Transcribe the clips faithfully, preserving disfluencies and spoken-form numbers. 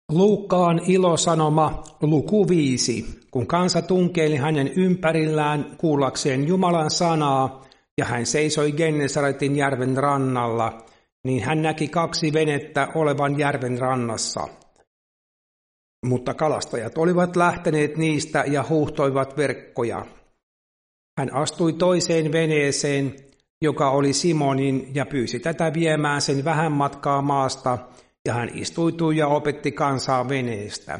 Luukkaan ilosanoma luku viisi. Kun kansa tunkeili hänen ympärillään kuullakseen Jumalan sanaa, ja hän seisoi Gennesaretin järven rannalla, niin hän näki kaksi venettä olevan järven rannassa. Mutta kalastajat olivat lähteneet niistä ja huuhtoivat verkkoja. Hän astui toiseen veneeseen, joka oli Simonin, ja pyysi tätä viemään sen vähän matkaa maasta, ja hän istuitui ja opetti kansaa veneestä.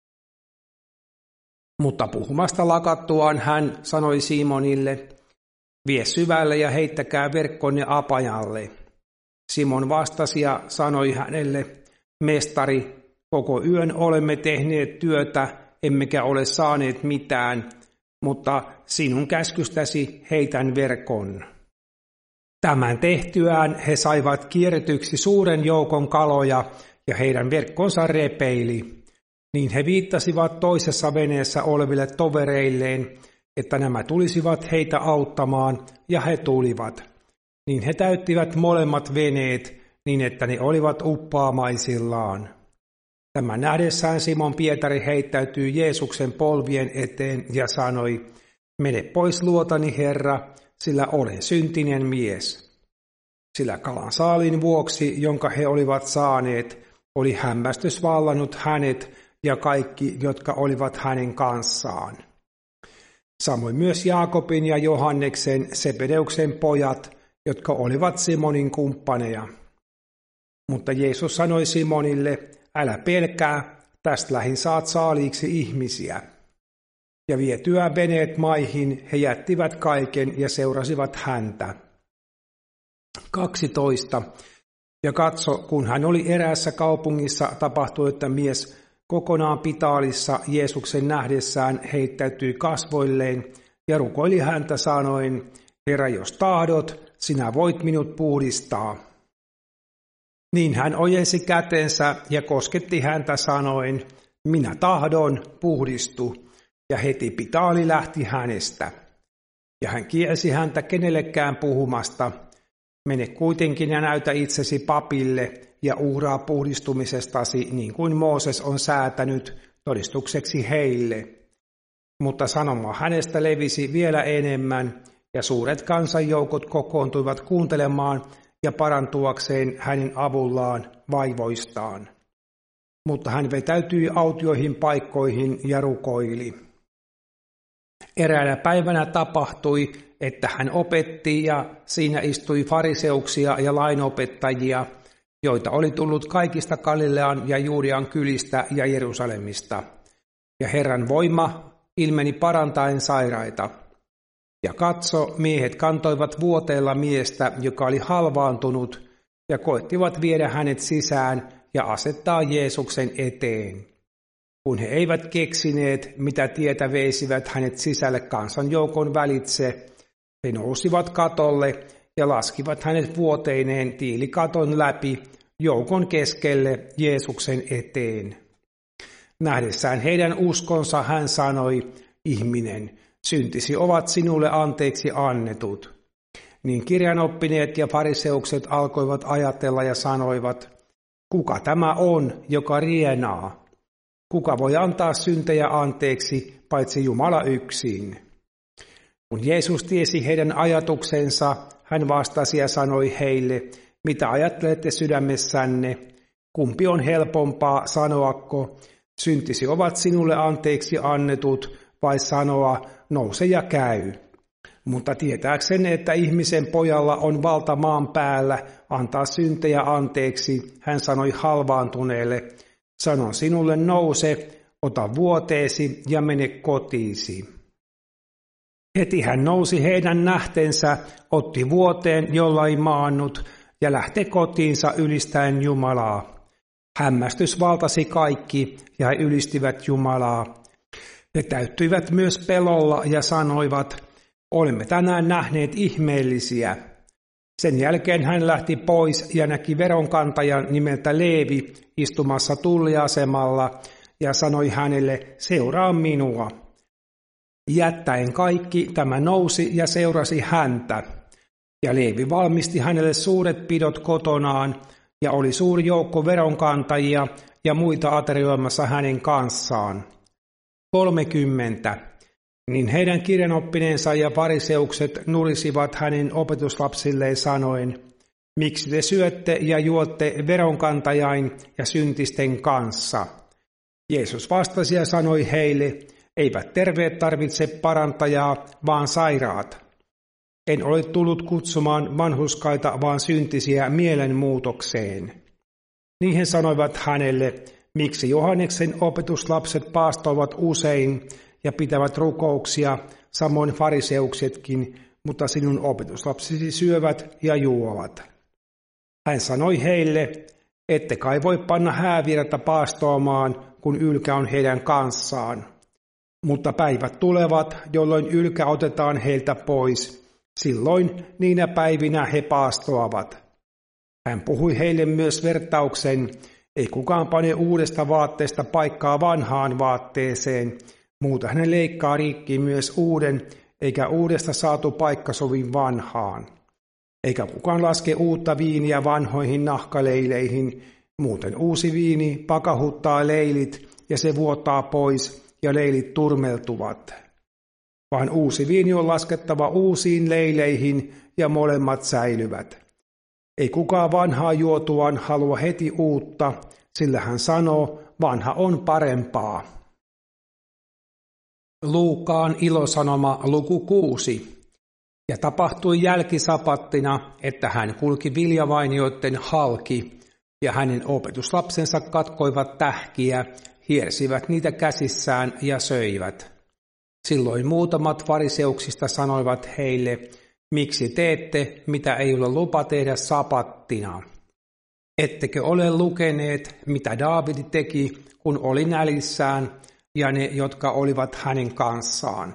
Mutta puhumasta lakattuaan hän sanoi Simonille, vie syvälle ja heittäkää verkkonne apajalle. Simon vastasi ja sanoi hänelle, mestari, koko yön olemme tehneet työtä, emmekä ole saaneet mitään, mutta sinun käskystäsi heitän verkon. Tämän tehtyään he saivat kierretyksi suuren joukon kaloja, ja heidän verkkonsa repeili. Niin he viittasivat toisessa veneessä oleville tovereilleen, että nämä tulisivat heitä auttamaan, ja he tulivat. Niin he täyttivät molemmat veneet, niin että ne olivat uppaamaisillaan. Tämän nähdessään Simon Pietari heittäytyi Jeesuksen polvien eteen ja sanoi, mene pois luotani, Herra, sillä olen syntinen mies. Sillä kalan saalin vuoksi, jonka he olivat saaneet, oli hämmästys vallannut hänet ja kaikki, jotka olivat hänen kanssaan. Samoin myös Jaakobin ja Johanneksen, Sebedeuksen pojat, jotka olivat Simonin kumppaneja. Mutta Jeesus sanoi Simonille, älä pelkää, tästä lähin saat saaliiksi ihmisiä. Ja vietyä veneet maihin, he jättivät kaiken ja seurasivat häntä. kaksitoista. Ja katso, kun hän oli eräässä kaupungissa, tapahtui, että mies kokonaan pitaalissa Jeesuksen nähdessään heittäytyi kasvoilleen ja rukoili häntä sanoen, Herra, jos tahdot, sinä voit minut puhdistaa. Niin hän ojensi kätensä ja kosketti häntä sanoen, minä tahdon, puhdistu, ja heti pitaali lähti hänestä. Ja hän kielsi häntä kenellekään puhumasta, mene kuitenkin ja näytä itsesi papille ja uhraa puhdistumisestasi niin kuin Mooses on säätänyt todistukseksi heille. Mutta sanoma hänestä levisi vielä enemmän ja suuret kansanjoukot kokoontuivat kuuntelemaan ja parantuakseen hänen avullaan vaivoistaan. Mutta hän vetäytyi autioihin paikkoihin ja rukoili. Eräänä päivänä tapahtui, että hän opetti ja siinä istui fariseuksia ja lainopettajia, joita oli tullut kaikista Galilean ja Juudean kylistä ja Jerusalemista. Ja Herran voima ilmeni parantaen sairaita. Ja katso, miehet kantoivat vuoteella miestä, joka oli halvaantunut, ja koettivat viedä hänet sisään ja asettaa Jeesuksen eteen. Kun he eivät keksineet, mitä tietä veisivät hänet sisälle kansanjoukon välitse, he nousivat katolle ja laskivat hänet vuoteineen tiilikaton läpi joukon keskelle Jeesuksen eteen. Nähdessään heidän uskonsa hän sanoi, ihminen, syntisi ovat sinulle anteeksi annetut. Niin kirjanoppineet ja fariseukset alkoivat ajatella ja sanoivat, kuka tämä on, joka rienaa? Kuka voi antaa syntejä anteeksi, paitsi Jumala yksin? Kun Jeesus tiesi heidän ajatuksensa, hän vastasi ja sanoi heille, mitä ajattelette sydämessänne? Kumpi on helpompaa sanoako, syntisi ovat sinulle anteeksi annetut, vai sanoa, nouse ja käy? Mutta tietääksenne, että ihmisen pojalla on valta maan päällä antaa syntejä anteeksi, hän sanoi halvaantuneelle, sanon sinulle nouse, ota vuoteesi ja mene kotiisi. Heti hän nousi heidän nähtensä, otti vuoteen, jolla ei maannut, ja lähti kotiinsa ylistäen Jumalaa. Hämmästys valtasi kaikki, ja he ylistivät Jumalaa. He täyttyivät myös pelolla ja sanoivat, olemme tänään nähneet ihmeellisiä. Sen jälkeen hän lähti pois ja näki veronkantajan nimeltä Leevi istumassa tulliasemalla ja sanoi hänelle, seuraa minua. Jättäen kaikki tämä nousi ja seurasi häntä. Ja Leevi valmisti hänelle suuret pidot kotonaan, ja oli suuri joukko veronkantajia ja muita aterioimassa hänen kanssaan. kolmekymmentä. Niin heidän kirjanoppineensa ja fariseukset nurisivat hänen opetuslapsilleen sanoen, miksi te syötte ja juotte veronkantajain ja syntisten kanssa? Jeesus vastasi ja sanoi heille, eivät terveet tarvitse parantajaa, vaan sairaat. En ole tullut kutsumaan vanhurskaita, vaan syntisiä mielenmuutokseen. Niin he sanoivat hänelle, miksi Johanneksen opetuslapset paastoivat usein ja pitävät rukouksia, samoin fariseuksetkin, mutta sinun opetuslapsisi syövät ja juovat. Hän sanoi heille, ette kai voi panna häävirta paastoamaan, kun ylkä on heidän kanssaan. Mutta päivät tulevat, jolloin ylkä otetaan heiltä pois. Silloin niinä päivinä he paastoavat. Hän puhui heille myös vertauksen, ei kukaan pane uudesta vaatteesta paikkaa vanhaan vaatteeseen, muuta hän leikkaa rikki myös uuden, eikä uudesta saatu paikka sovi vanhaan. Eikä kukaan laske uutta viiniä vanhoihin nahkaleileihin, muuten uusi viini pakahuttaa leilit ja se vuotaa pois ja leilit turmeltuvat. Vaan uusi viini on laskettava uusiin leileihin ja molemmat säilyvät. Ei kukaan vanhaa juotuaan halua heti uutta, sillä hän sanoo, vanha on parempaa. Luukaan ilosanoma luku kuusi. Ja tapahtui jälkisapattina, että hän kulki viljavainioiden halki, ja hänen opetuslapsensa katkoivat tähkiä, hiersivät niitä käsissään ja söivät. Silloin muutamat fariseuksista sanoivat heille, miksi teette, mitä ei ole lupa tehdä sapattina? Ettekö ole lukeneet, mitä Daavid teki, kun oli nälissään, ja ne, jotka olivat hänen kanssaan?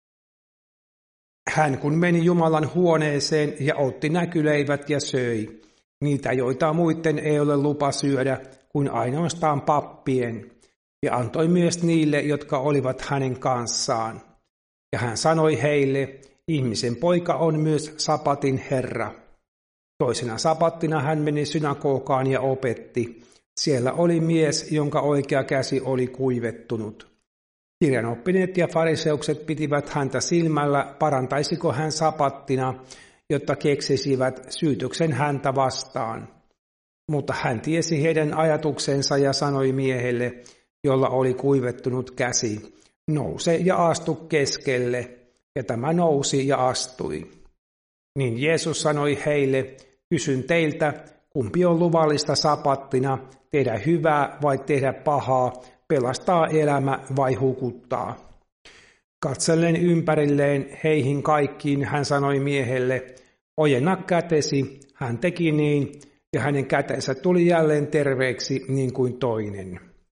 Hän kun meni Jumalan huoneeseen ja otti näkyleivät ja söi, niitä joita muiden ei ole lupa syödä, kuin ainoastaan pappien, ja antoi myös niille, jotka olivat hänen kanssaan. Ja hän sanoi heille, ihmisen poika on myös sapatin herra. Toisena sapattina hän meni synagogaan ja opetti. Siellä oli mies, jonka oikea käsi oli kuivettunut. Kirjanoppineet ja fariseukset pitivät häntä silmällä, parantaisiko hän sapattina, jotta keksisivät syytöksen häntä vastaan. Mutta hän tiesi heidän ajatuksensa ja sanoi miehelle, jolla oli kuivettunut käsi, nouse ja astu keskelle, ja tämä nousi ja astui. Niin Jeesus sanoi heille, kysyn teiltä, kumpi on luvallista sapattina, tehdä hyvää vai tehdä pahaa, pelastaa elämä vai hukuttaa. Katsellen ympärilleen heihin kaikkiin hän sanoi miehelle, ojenna kätesi, hän teki niin, ja hänen kätensä tuli jälleen terveeksi niin kuin toinen.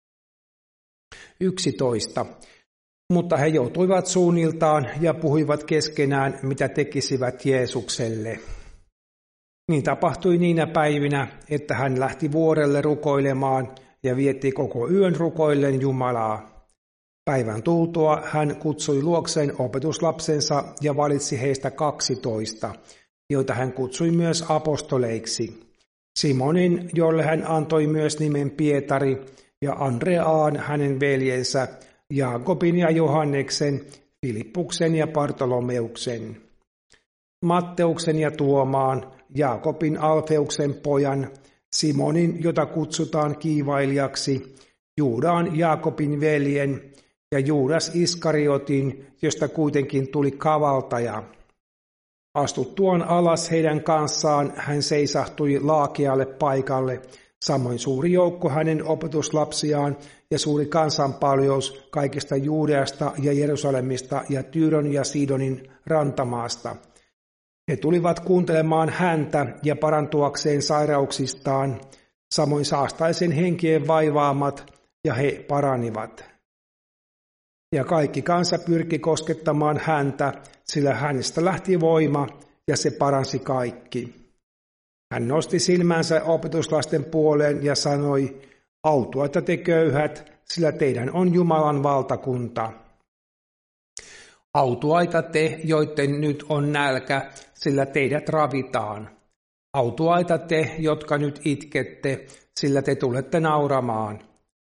yksitoista. Mutta he joutuivat suunniltaan ja puhuivat keskenään, mitä tekisivät Jeesukselle. Niin tapahtui niinä päivinä, että hän lähti vuorelle rukoilemaan ja vietti koko yön rukoillen Jumalaa. Päivän tultua hän kutsui luokseen opetuslapsensa ja valitsi heistä kaksitoista, joita hän kutsui myös apostoleiksi. Simonin, jolle hän antoi myös nimen Pietari, ja Andreaan hänen veljensä, Jaakobin ja Johanneksen, Filippuksen ja Bartolomeuksen, Matteuksen ja Tuomaan, Jaakobin Alfeuksen pojan, Simonin, jota kutsutaan kiivailijaksi, Juudaan Jaakobin veljen ja Juudas Iskariotin, josta kuitenkin tuli kavaltaja. Astuttuaan alas heidän kanssaan hän seisahtui laakealle paikalle, samoin suuri joukko hänen opetuslapsiaan ja suuri kansanpaljous kaikesta Juudeasta ja Jerusalemista ja Tyyron ja Sidonin rantamaasta. He tulivat kuuntelemaan häntä ja parantuakseen sairauksistaan, samoin saastaisen henkien vaivaamat, ja he paranivat. Ja kaikki kansa pyrki koskettamaan häntä, sillä hänestä lähti voima, ja se paransi kaikki. Hän nosti silmänsä opetuslasten puoleen ja sanoi, autuaita te köyhät, sillä teidän on Jumalan valtakunta. Autuaita te, joiden nyt on nälkä, sillä teidät ravitaan. Autuaita te, jotka nyt itkette, sillä te tulette nauramaan.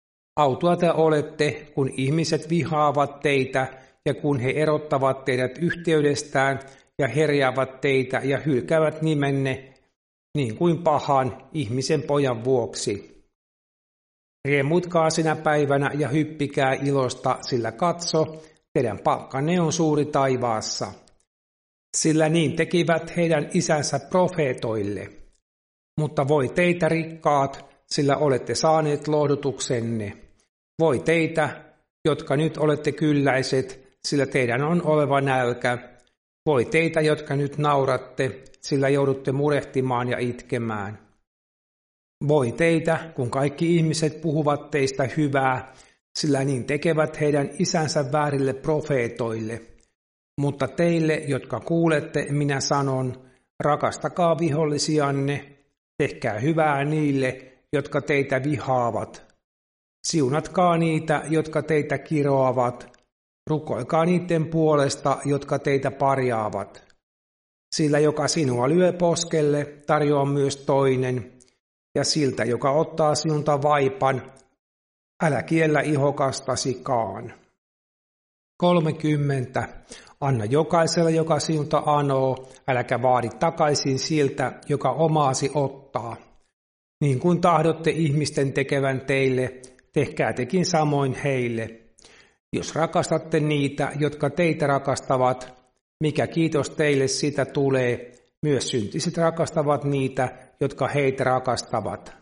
Autua te olette, kun ihmiset vihaavat teitä ja kun he erottavat teidät yhteydestään ja herjaavat teitä ja hylkäävät nimenne niin kuin pahan ihmisen pojan vuoksi. Riemutkaa sinä päivänä ja hyppikää ilosta, sillä katso, teidän palkkanne on suuri taivaassa. Sillä niin tekivät heidän isänsä profeetoille. Mutta voi teitä rikkaat, sillä olette saaneet lohdutuksenne. Voi teitä, jotka nyt olette kylläiset, sillä teidän on oleva nälkä. Voi teitä, jotka nyt nauratte, sillä joudutte murehtimaan ja itkemään. Voi teitä, kun kaikki ihmiset puhuvat teistä hyvää, sillä niin tekevät heidän isänsä väärille profeetoille. Mutta teille, jotka kuulette, minä sanon, rakastakaa vihollisianne, tehkää hyvää niille, jotka teitä vihaavat. Siunatkaa niitä, jotka teitä kiroavat, rukoilkaa niiden puolesta, jotka teitä parjaavat. Sillä joka sinua lyö poskelle, tarjoa myös toinen, ja siltä, joka ottaa sinulta vaipan, älä kiellä ihokastasikaan. kolmekymmentä. Anna jokaiselle, joka sinulta anoo, äläkä vaadi takaisin siltä, joka omaasi ottaa. Niin kuin tahdotte ihmisten tekevän teille, tehkää tekin samoin heille. Jos rakastatte niitä, jotka teitä rakastavat, mikä kiitos teille siitä tulee, myös syntiset rakastavat niitä, jotka heitä rakastavat.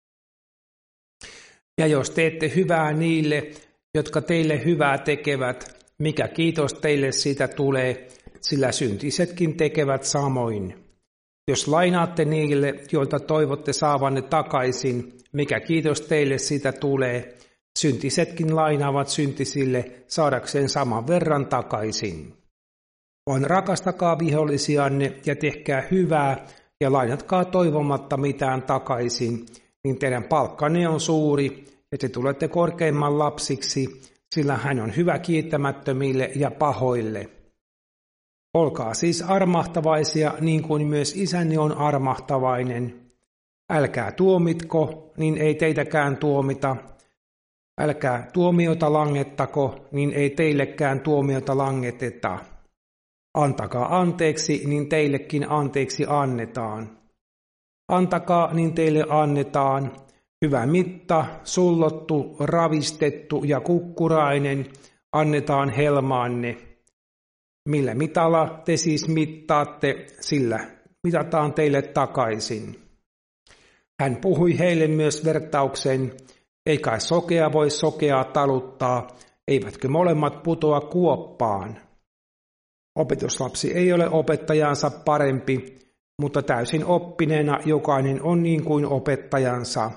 Ja jos teette hyvää niille, jotka teille hyvää tekevät, mikä kiitos teille siitä tulee, sillä syntisetkin tekevät samoin. Jos lainaatte niille, joilta toivotte saavanne takaisin, mikä kiitos teille siitä tulee, syntisetkin lainaavat syntisille saadakseen saman verran takaisin. Vaan rakastakaa vihollisianne ja tehkää hyvää ja lainatkaa toivomatta mitään takaisin, niin teidän palkkanne on suuri ja te tulette korkeimman lapsiksi, sillä hän on hyvä kiittämättömille ja pahoille. Olkaa siis armahtavaisia niin kuin myös isänne on armahtavainen. Älkää tuomitko, niin ei teitäkään tuomita. Älkää tuomiota langettako, niin ei teillekään tuomiota langeteta. Antakaa anteeksi, niin teillekin anteeksi annetaan. Antakaa, niin teille annetaan. Hyvä mitta, sullottu, ravistettu ja kukkurainen annetaan helmaanne. Millä mitalla te siis mittaatte, sillä mitataan teille takaisin. Hän puhui heille myös vertauksen, ei kai sokea voi sokeaa taluttaa, eivätkö molemmat putoa kuoppaan. Opetuslapsi ei ole opettajansa parempi, mutta täysin oppineena jokainen on niin kuin opettajansa.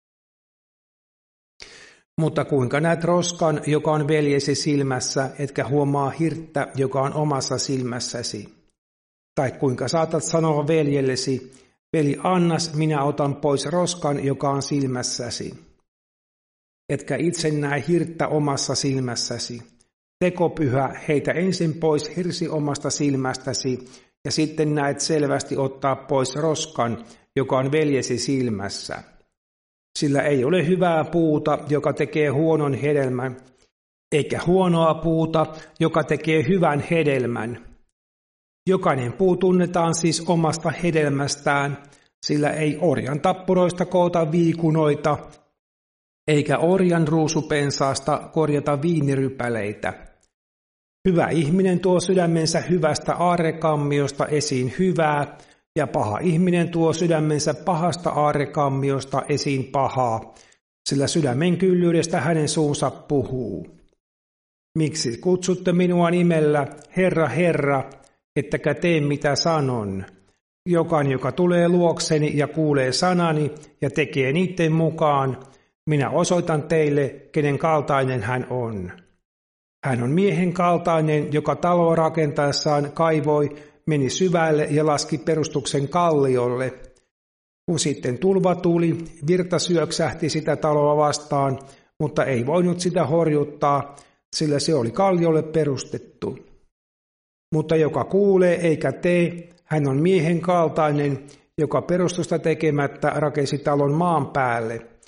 Mutta kuinka näet roskan, joka on veljesi silmässä, etkä huomaa hirttä, joka on omassa silmässäsi? Tai kuinka saatat sanoa veljellesi, veli annas, minä otan pois roskan, joka on silmässäsi. Etkä itse näe hirttä omassa silmässäsi. Tekopyhä, heitä ensin pois hirsi omasta silmästäsi, ja sitten näet selvästi ottaa pois roskan, joka on veljesi silmässä. Sillä ei ole hyvää puuta, joka tekee huonon hedelmän, eikä huonoa puuta, joka tekee hyvän hedelmän. Jokainen puu tunnetaan siis omasta hedelmästään, sillä ei orjan tappuroista koota viikunoita, eikä orjan ruusupensaasta korjata viinirypäleitä. Hyvä ihminen tuo sydämensä hyvästä aarrekammiosta esiin hyvää, ja paha ihminen tuo sydämensä pahasta aarrekammiosta esiin pahaa, sillä sydämen kyllyydestä hänen suunsa puhuu. Miksi kutsutte minua nimellä, Herra, Herra, ettekä tee mitä sanon? Jokainen, joka tulee luokseni ja kuulee sanani ja tekee niiden mukaan, minä osoitan teille, kenen kaltainen hän on. Hän on miehen kaltainen, joka taloa rakentaessaan kaivoi, meni syvälle ja laski perustuksen kalliolle. Kun sitten tulva tuli, virta syöksähti sitä taloa vastaan, mutta ei voinut sitä horjuttaa, sillä se oli kalliolle perustettu. Mutta joka kuulee eikä tee, hän on miehen kaltainen, joka perustusta tekemättä rakensi talon maan päälle.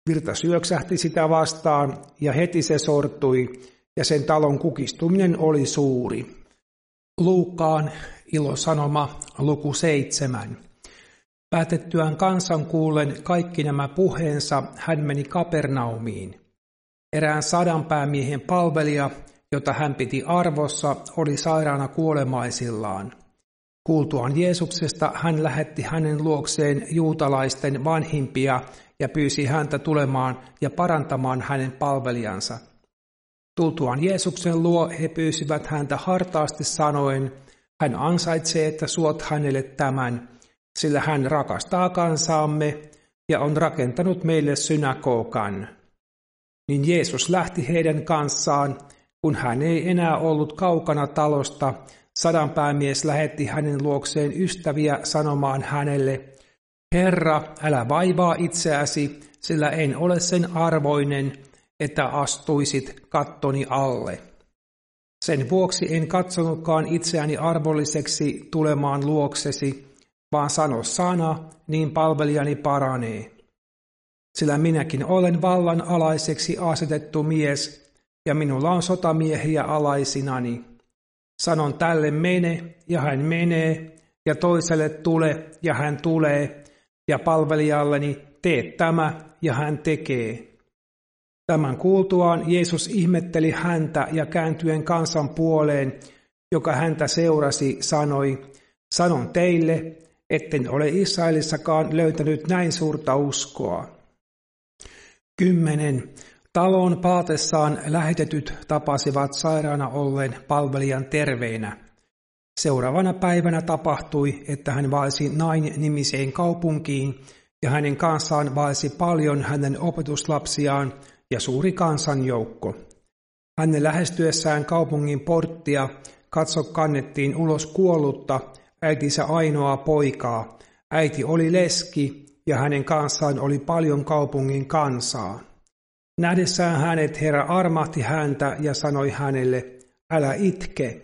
Virta syöksähti sitä vastaan ja heti se sortui ja sen talon kukistuminen oli suuri. Luukkaan ilosanoma luku seitsemän. Päätettyään kansan kuullen kaikki nämä puheensa, hän meni Kapernaumiin. Erään sadanpäämiehen palvelija, jota hän piti arvossa, oli sairaana kuolemaisillaan. Kuultuaan Jeesuksesta hän lähetti hänen luokseen juutalaisten vanhimpia ja pyysi häntä tulemaan ja parantamaan hänen palvelijansa. Tultuaan Jeesuksen luo he pyysivät häntä hartaasti sanoen, hän ansaitsee, että suot hänelle tämän, sillä hän rakastaa kansaamme ja on rakentanut meille synagogan. Niin Jeesus lähti heidän kanssaan, kun hän ei enää ollut kaukana talosta, sadanpäämies lähetti hänen luokseen ystäviä sanomaan hänelle, Herra, älä vaivaa itseäsi, sillä en ole sen arvoinen, että astuisit kattoni alle. Sen vuoksi en katsonutkaan itseäni arvolliseksi tulemaan luoksesi, vaan sano sana, niin palvelijani paranee. Sillä minäkin olen vallan alaiseksi asetettu mies, ja minulla on sotamiehiä alaisinani. Sanon tälle mene, ja hän menee, ja toiselle tule, ja hän tulee, ja palvelijalleni tee tämä, ja hän tekee. Tämän kuultuaan Jeesus ihmetteli häntä ja kääntyen kansan puoleen, joka häntä seurasi, sanoi, sanon teille, etten ole Israelissakaan löytänyt näin suurta uskoa. Kymmenen. Talon paatessaan lähetetyt tapasivat sairaana olleen palvelijan terveenä. Seuraavana päivänä tapahtui, että hän vaelsi Nain-nimiseen kaupunkiin, ja hänen kanssaan vaelsi paljon hänen opetuslapsiaan ja suuri kansanjoukko. Hänen lähestyessään kaupungin porttia katso kannettiin ulos kuollutta, äitinsä ainoaa poikaa. Äiti oli leski, ja hänen kanssaan oli paljon kaupungin kansaa. Nähdessään hänet Herra armahti häntä ja sanoi hänelle, älä itke.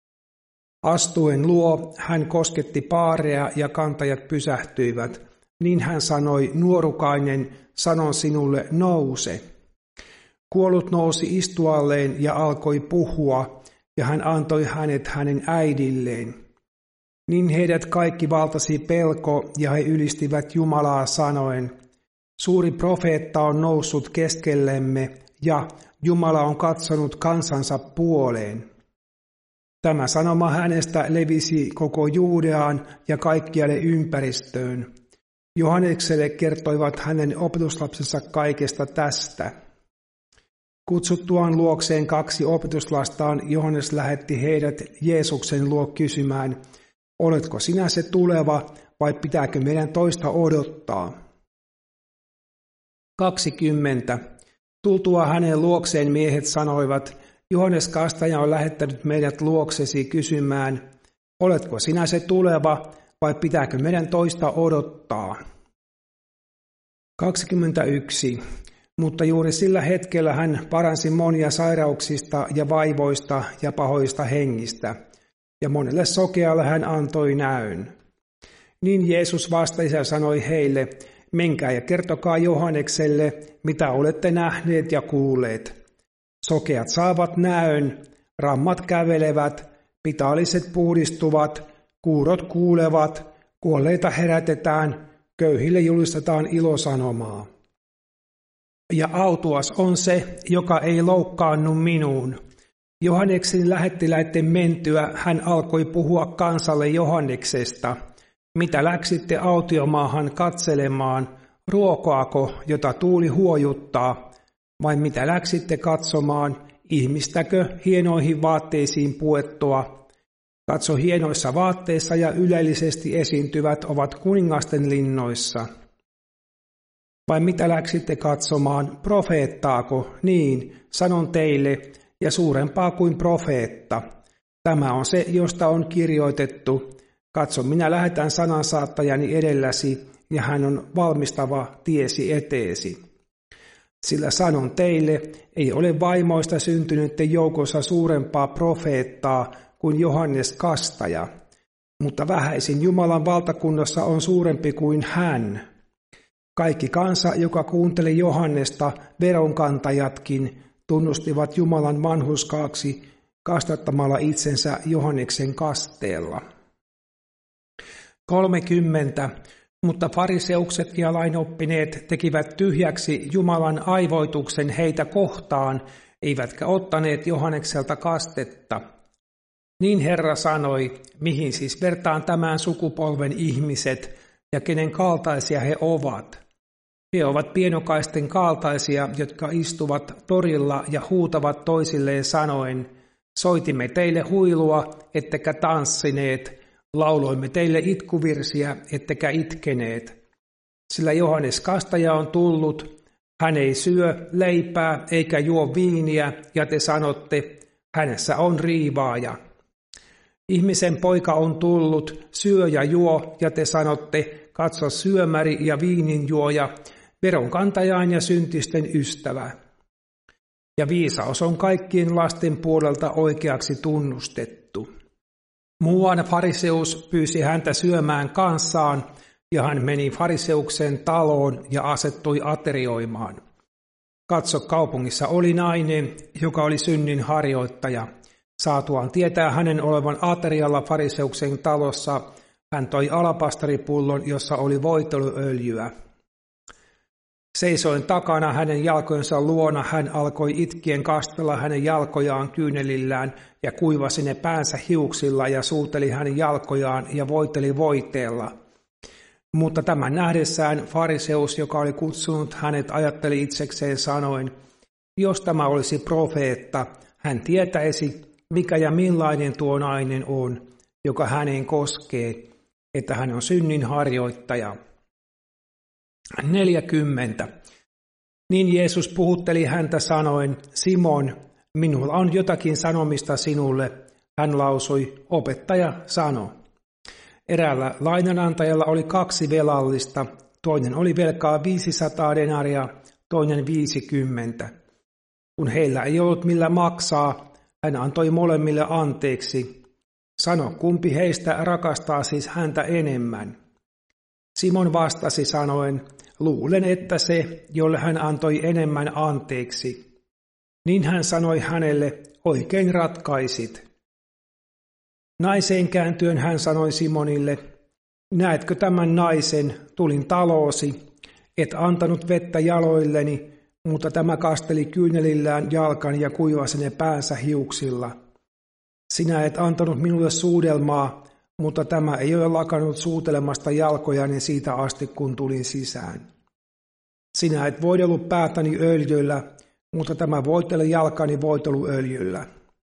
Astuen luo, hän kosketti paarea ja kantajat pysähtyivät. Niin hän sanoi, nuorukainen, sanon sinulle, nouse. Kuollut nousi istualleen ja alkoi puhua, ja hän antoi hänet hänen äidilleen. Niin heidät kaikki valtasi pelko, ja he ylistivät Jumalaa sanoen, suuri profeetta on noussut keskellemme, ja Jumala on katsonut kansansa puoleen. Tämä sanoma hänestä levisi koko Juudeaan ja kaikkialle ympäristöön. Johannekselle kertoivat hänen opetuslapsensa kaikesta tästä. Kutsuttuaan luokseen kaksi opetuslastaan, Johannes lähetti heidät Jeesuksen luo kysymään, oletko sinä se tuleva vai pitääkö meidän toista odottaa? kaksikymmentä. Tultua hänen luokseen miehet sanoivat, Johannes Kastaja on lähettänyt meidät luoksesi kysymään, oletko sinä se tuleva vai pitääkö meidän toista odottaa? kaksikymmentäyksi. Mutta juuri sillä hetkellä hän paransi monia sairauksista ja vaivoista ja pahoista hengistä, ja monelle sokealle hän antoi näyn. Niin Jeesus vastasi ja sanoi heille, menkää ja kertokaa Johannekselle, mitä olette nähneet ja kuulleet. Sokeat saavat näön, rammat kävelevät, pitaaliset puhdistuvat, kuurot kuulevat, kuolleita herätetään, köyhille julistetaan ilosanomaa. Ja autuas on se, joka ei loukkaannu minuun. Johanneksen lähettiläiden mentyä hän alkoi puhua kansalle Johanneksesta. Mitä läksitte autiomaahan katselemaan, ruokoako, jota tuuli huojuttaa, vai mitä läksitte katsomaan, ihmistäkö hienoihin vaatteisiin puettua? Katso, hienoissa vaatteissa ja ylellisesti esiintyvät ovat kuningasten linnoissa. Vai mitä läksitte katsomaan, profeettaako? Niin, sanon teille, ja suurempaa kuin profeetta. Tämä on se, josta on kirjoitettu. Katso, minä lähetän sanansaattajani edelläsi, ja hän on valmistava tiesi eteesi. Sillä sanon teille, ei ole vaimoista syntynytten joukossa suurempaa profeettaa kuin Johannes Kastaja, mutta vähäisin Jumalan valtakunnassa on suurempi kuin hän. Kaikki kansa, joka kuunteli Johannesta, veronkantajatkin, tunnustivat Jumalan vanhurskaaksi kastattamalla itsensä Johanneksen kasteella. kolmekymmentä. Mutta fariseukset ja lainoppineet tekivät tyhjäksi Jumalan aivoituksen heitä kohtaan, eivätkä ottaneet Johannekselta kastetta. Niin Herra sanoi, mihin siis vertaan tämän sukupolven ihmiset ja kenen kaltaisia he ovat. He ovat pienokaisten kaltaisia, jotka istuvat torilla ja huutavat toisilleen sanoen, soitimme teille huilua, ettekä tanssineet, lauloimme teille itkuvirsiä, ettekä itkeneet. Sillä Johannes Kastaja on tullut, hän ei syö leipää eikä juo viiniä, ja te sanotte, hänessä on riivaaja. Ihmisen poika on tullut, syö ja juo, ja te sanotte, katso syömäri ja viininjuoja, veronkantajain ja syntisten ystävä. Ja viisaus on kaikkien lasten puolelta oikeaksi tunnustettu. Muuan fariseus pyysi häntä syömään kanssaan, ja hän meni fariseuksen taloon ja asettui aterioimaan. Katso, kaupungissa oli nainen, joka oli synnin harjoittaja. Saatuaan tietää hänen olevan aterialla fariseuksen talossa, hän toi alapastaripullon, jossa oli voiteluöljyä. Seisoen takana hänen jalkojensa luona hän alkoi itkien kastella hänen jalkojaan kyynelillään ja kuivasi ne päänsä hiuksilla ja suuteli hänen jalkojaan ja voiteli voiteella. Mutta tämän nähdessään fariseus, joka oli kutsunut hänet, ajatteli itsekseen sanoen, jos tämä olisi profeetta, hän tietäisi, mikä ja millainen tuo nainen on, joka häneen koskee, että hän on synnin harjoittaja. neljäkymmentä. Niin Jeesus puhutteli häntä sanoen, Simon, minulla on jotakin sanomista sinulle. Hän lausui, opettaja sano. Eräällä lainanantajalla oli kaksi velallista, toinen oli velkaa viisisataa denaria, toinen viisikymmentä. Kun heillä ei ollut millä maksaa, hän antoi molemmille anteeksi. Sano, kumpi heistä rakastaa siis häntä enemmän? Simon vastasi sanoen, luulen, että se, jolle hän antoi enemmän anteeksi. Niin hän sanoi hänelle, oikein ratkaisit. Naiseen kääntyen hän sanoi Simonille, näetkö tämän naisen, tulin taloosi, et antanut vettä jaloilleni, mutta tämä kasteli kyynelillään jalkan ja kuivasi ne päänsä hiuksilla. Sinä et antanut minulle suudelmaa, mutta tämä ei ole lakannut suutelemasta jalkojani siitä asti, kun tulin sisään. Sinä et voidellut päätäni öljyllä, mutta tämä voitele jalkani voiteluöljyllä.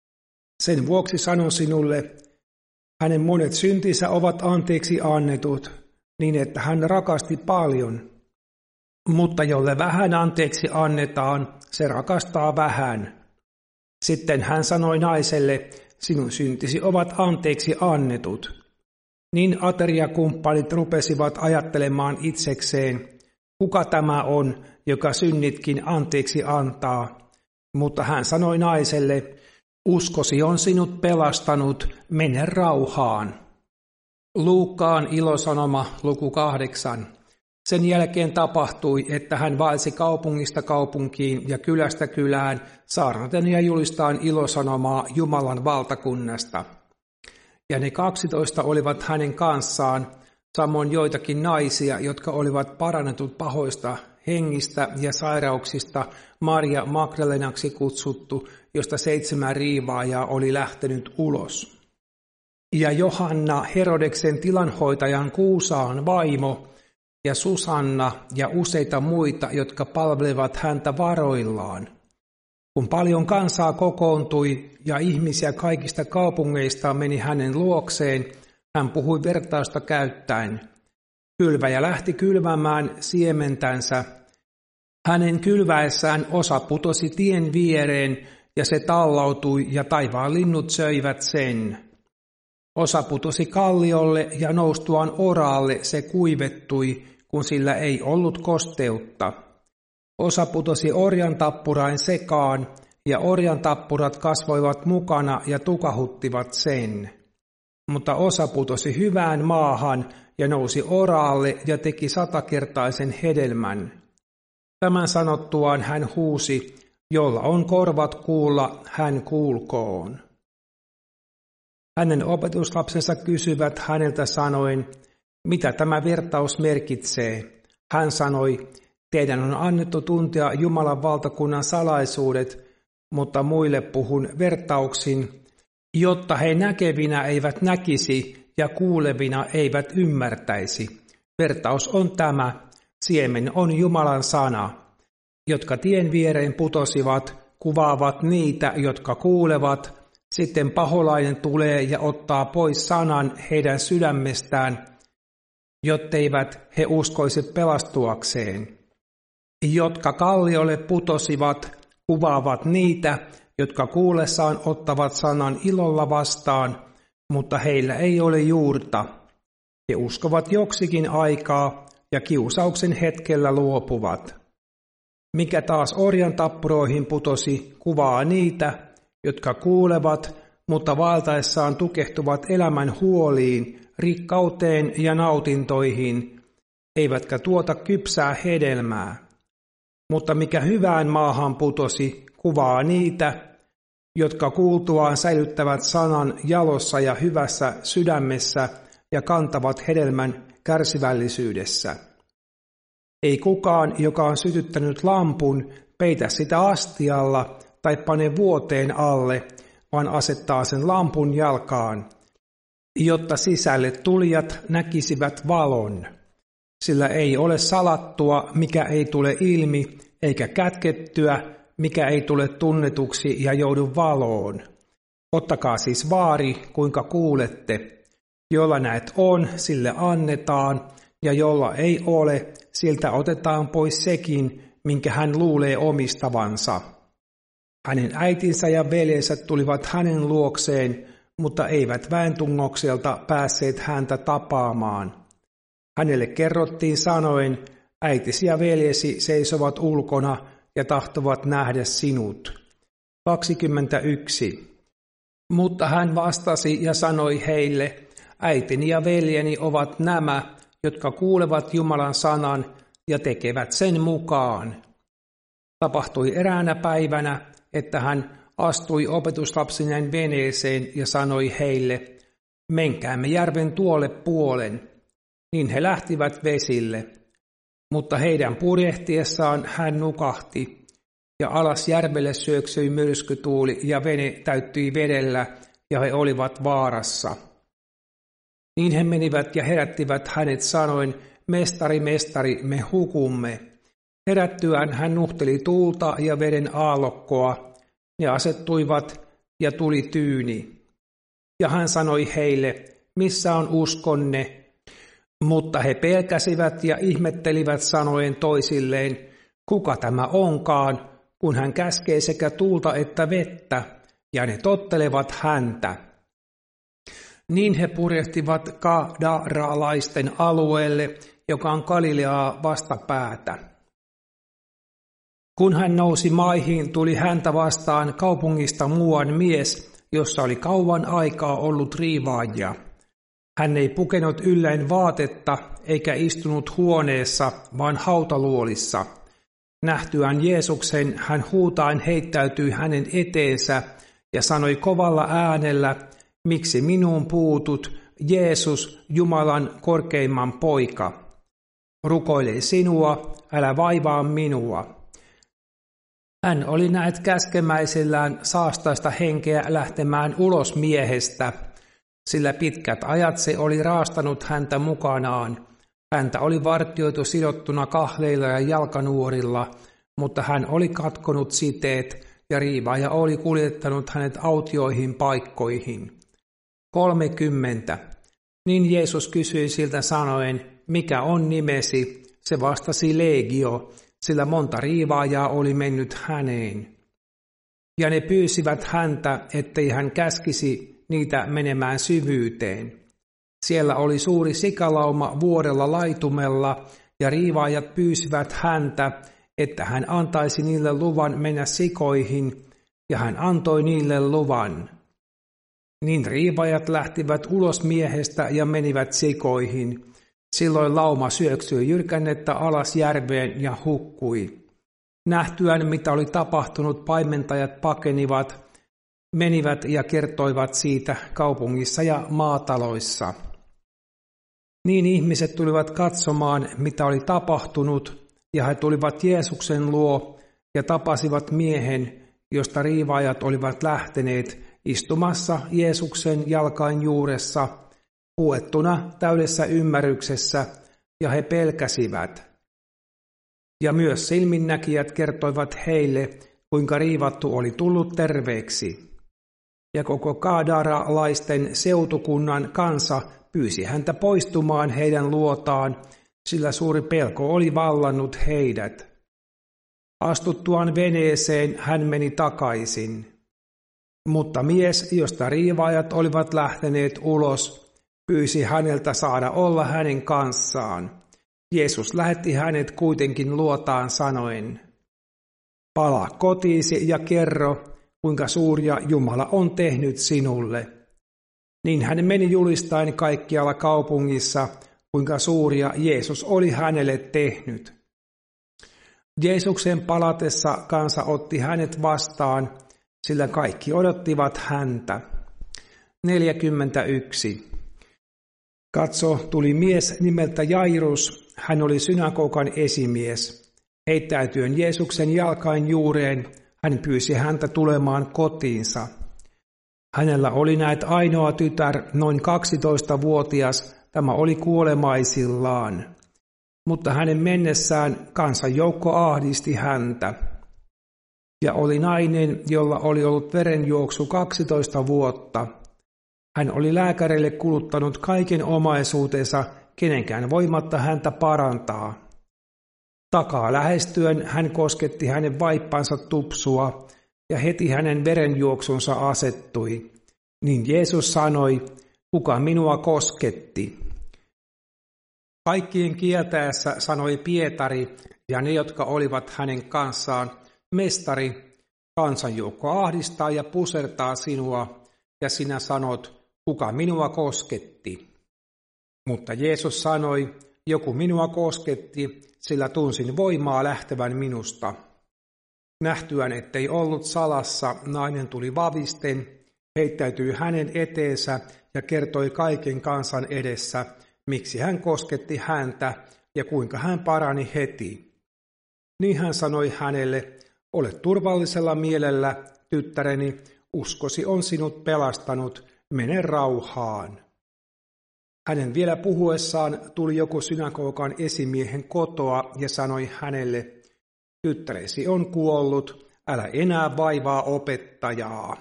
Sen vuoksi sanon sinulle, hänen monet syntinsä ovat anteeksi annetut, niin että hän rakasti paljon. Mutta jolle vähän anteeksi annetaan, se rakastaa vähän. Sitten hän sanoi naiselle, sinun syntisi ovat anteeksi annetut. Niin ateriakumppanit rupesivat ajattelemaan itsekseen, kuka tämä on, joka synnitkin anteeksi antaa. Mutta hän sanoi naiselle, uskosi on sinut pelastanut, mene rauhaan. Luukkaan ilosanoma luku kahdeksan. Sen jälkeen tapahtui, että hän vaelsi kaupungista kaupunkiin ja kylästä kylään, saarnaten ja julistaen ilosanomaa Jumalan valtakunnasta. Ja ne kaksitoista olivat hänen kanssaan, samoin joitakin naisia, jotka olivat parannetut pahoista hengistä ja sairauksista, Maria Magdalenaksi kutsuttu, josta seitsemän riivaajaa oli lähtenyt ulos. Ja Johanna, Herodeksen tilanhoitajan Kuusaan vaimo, ja Susanna ja useita muita, jotka palvelevat häntä varoillaan. Kun paljon kansaa kokoontui ja ihmisiä kaikista kaupungeista meni hänen luokseen, hän puhui vertausta käyttäen. Kylväjä lähti kylvämään siementänsä. Hänen kylväessään osa putosi tien viereen ja se tallautui ja taivaan linnut söivät sen. Osa putosi kalliolle ja noustuaan oraalle se kuivettui, kun sillä ei ollut kosteutta. Osa putosi orjan tappurain sekaan, ja orjan tappurat kasvoivat mukana ja tukahuttivat sen. Mutta osa putosi hyvään maahan, ja nousi oraalle ja teki satakertaisen hedelmän. Tämän sanottuaan hän huusi, jolla on korvat kuulla, hän kuulkoon. Hänen opetuslapsensa kysyvät häneltä sanoen, mitä tämä vertaus merkitsee. Hän sanoi, teidän on annettu tuntea Jumalan valtakunnan salaisuudet, mutta muille puhun vertauksin, jotta he näkevinä eivät näkisi ja kuulevina eivät ymmärtäisi. Vertaus on tämä, siemen on Jumalan sana, jotka tien viereen putosivat, kuvaavat niitä, jotka kuulevat, sitten paholainen tulee ja ottaa pois sanan heidän sydämestään, jotteivät he uskoisi pelastuakseen. Jotka kalliolle putosivat, kuvaavat niitä, jotka kuullessaan ottavat sanan ilolla vastaan, mutta heillä ei ole juurta. He uskovat joksikin aikaa ja kiusauksen hetkellä luopuvat. Mikä taas orjan tappuroihin putosi, kuvaa niitä, jotka kuulevat, mutta vaeltaessaan tukehtuvat elämän huoliin, rikkauteen ja nautintoihin, eivätkä tuota kypsää hedelmää. Mutta mikä hyvään maahan putosi, kuvaa niitä, jotka kuultuaan säilyttävät sanan jalossa ja hyvässä sydämessä ja kantavat hedelmän kärsivällisyydessä. Ei kukaan, joka on sytyttänyt lampun, peitä sitä astialla tai pane vuoteen alle, vaan asettaa sen lampun jalkaan, jotta sisälle tulijat näkisivät valon. Sillä ei ole salattua, mikä ei tule ilmi, eikä kätkettyä, mikä ei tule tunnetuksi ja joudu valoon. Ottakaa siis vaari, kuinka kuulette. Jolla näet on, sille annetaan, ja jolla ei ole, siltä otetaan pois sekin, minkä hän luulee omistavansa. Hänen äitinsä ja veljensä tulivat hänen luokseen, mutta eivät väentungokselta päässeet häntä tapaamaan. Hänelle kerrottiin sanoen, äitisi ja veljesi seisovat ulkona ja tahtovat nähdä sinut. kaksikymmentäyksi. Mutta hän vastasi ja sanoi heille, äitini ja veljeni ovat nämä, jotka kuulevat Jumalan sanan ja tekevät sen mukaan. Tapahtui eräänä päivänä, että hän astui opetuslapsineen veneeseen ja sanoi heille, menkäämme järven tuolle puolen. Niin he lähtivät vesille, mutta heidän purjehtiessaan hän nukahti, ja alas järvelle syöksyi myrskytuuli ja vene täyttyi vedellä, ja he olivat vaarassa. Niin he menivät ja herättivät hänet sanoen, mestari, mestari, me hukumme. Herättyään hän nuhteli tuulta ja veden aallokkoa, ne asettuivat ja tuli tyyni. Ja hän sanoi heille, missä on uskonne? Mutta he pelkäsivät ja ihmettelivät sanoen toisilleen, kuka tämä onkaan, kun hän käskee sekä tuulta että vettä, ja ne tottelevat häntä. Niin he purjehtivat Gadaralaisten alueelle, joka on Galileaa vastapäätä. Kun hän nousi maihin, tuli häntä vastaan kaupungista muuan mies, jossa oli kauan aikaa ollut riivaajia. Hän ei pukenut ylläin vaatetta eikä istunut huoneessa, vaan hautaluolissa. Nähtyään Jeesuksen, hän huutaen heittäytyi hänen eteensä ja sanoi kovalla äänellä, miksi minuun puutut, Jeesus, Jumalan korkeimman poika? Rukoilen sinua, älä vaivaa minua. Hän oli näet käskemäisellään saastaista henkeä lähtemään ulos miehestä, sillä pitkät ajat se oli raastanut häntä mukanaan. Häntä oli vartioitu sidottuna kahleilla ja jalkanuorilla, mutta hän oli katkonut siteet ja riivaaja oli kuljettanut hänet autioihin paikkoihin. kolmekymmentä. Niin Jeesus kysyi siltä sanoen, mikä on nimesi? Se vastasi Legio, sillä monta riivaajaa oli mennyt häneen. Ja ne pyysivät häntä, ettei hän käskisi niitä menemään syvyyteen. Siellä oli suuri sikalauma vuorella laitumella, ja riivaajat pyysivät häntä, että hän antaisi niille luvan mennä sikoihin, ja hän antoi niille luvan. Niin riivaajat lähtivät ulos miehestä ja menivät sikoihin, Silloin lauma syöksyi jyrkännettä alas järveen ja hukkui. Nähtyään, mitä oli tapahtunut, paimentajat pakenivat, menivät ja kertoivat siitä kaupungissa ja maataloissa. Niin ihmiset tulivat katsomaan, mitä oli tapahtunut, ja he tulivat Jeesuksen luo ja tapasivat miehen, josta riivaajat olivat lähteneet istumassa Jeesuksen jalkain juuressa, puettuna täydessä ymmärryksessä, ja he pelkäsivät. Ja myös silminnäkijät kertoivat heille, kuinka riivattu oli tullut terveeksi. Ja koko kadaralaisten seutukunnan kansa pyysi häntä poistumaan heidän luotaan, sillä suuri pelko oli vallannut heidät. Astuttuaan veneeseen hän meni takaisin. Mutta mies, josta riivaajat olivat lähteneet ulos, pyysi häneltä saada olla hänen kanssaan. Jeesus lähetti hänet kuitenkin luotaan sanoen, palaa kotiisi ja kerro, kuinka suuria Jumala on tehnyt sinulle. Niin hän meni julistaen kaikkialla kaupungissa, kuinka suuria Jeesus oli hänelle tehnyt. Jeesuksen palatessa kansa otti hänet vastaan, sillä kaikki odottivat häntä. neljäkymmentäyksi. Katso, tuli mies nimeltä Jairus, hän oli synagogan esimies. Heittäytyen Jeesuksen jalkain juureen, hän pyysi häntä tulemaan kotiinsa. Hänellä oli näet ainoa tytär, noin kaksitoistavuotias, tämä oli kuolemaisillaan. Mutta hänen mennessään kansanjoukko ahdisti häntä. Ja oli nainen, jolla oli ollut verenjuoksu kaksitoista vuotta. Hän oli lääkärille kuluttanut kaiken omaisuutensa, kenenkään voimatta häntä parantaa. Takaa lähestyen hän kosketti hänen vaippansa tupsua, ja heti hänen verenjuoksunsa asettui. Niin Jeesus sanoi, kuka minua kosketti? Kaikkien kieltäessä sanoi Pietari ja ne, jotka olivat hänen kanssaan, Mestari, kansanjoukko ahdistaa ja pusertaa sinua, ja sinä sanot, kuka minua kosketti? Mutta Jeesus sanoi, joku minua kosketti, sillä tunsin voimaa lähtevän minusta. Nähtyään, ettei ollut salassa, nainen tuli vavisten, heittäytyi hänen eteensä ja kertoi kaiken kansan edessä, miksi hän kosketti häntä ja kuinka hän parani heti. Niin hän sanoi hänelle, ole turvallisella mielellä, tyttäreni, uskosi on sinut pelastanut, mene rauhaan. Hänen vielä puhuessaan tuli joku synagogan esimiehen kotoa ja sanoi hänelle, tyttäresi on kuollut, älä enää vaivaa opettajaa.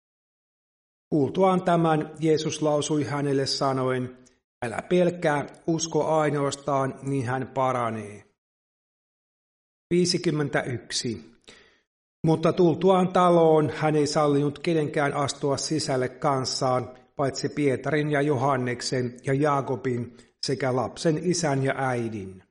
Kuultuaan tämän Jeesus lausui hänelle sanoen, älä pelkää, usko ainoastaan, niin hän paranee. viisikymmentäyksi. Mutta tultuaan taloon hän ei sallinut kenenkään astua sisälle kanssaan, paitsi Pietarin ja Johanneksen ja Jaakobin sekä lapsen isän ja äidin.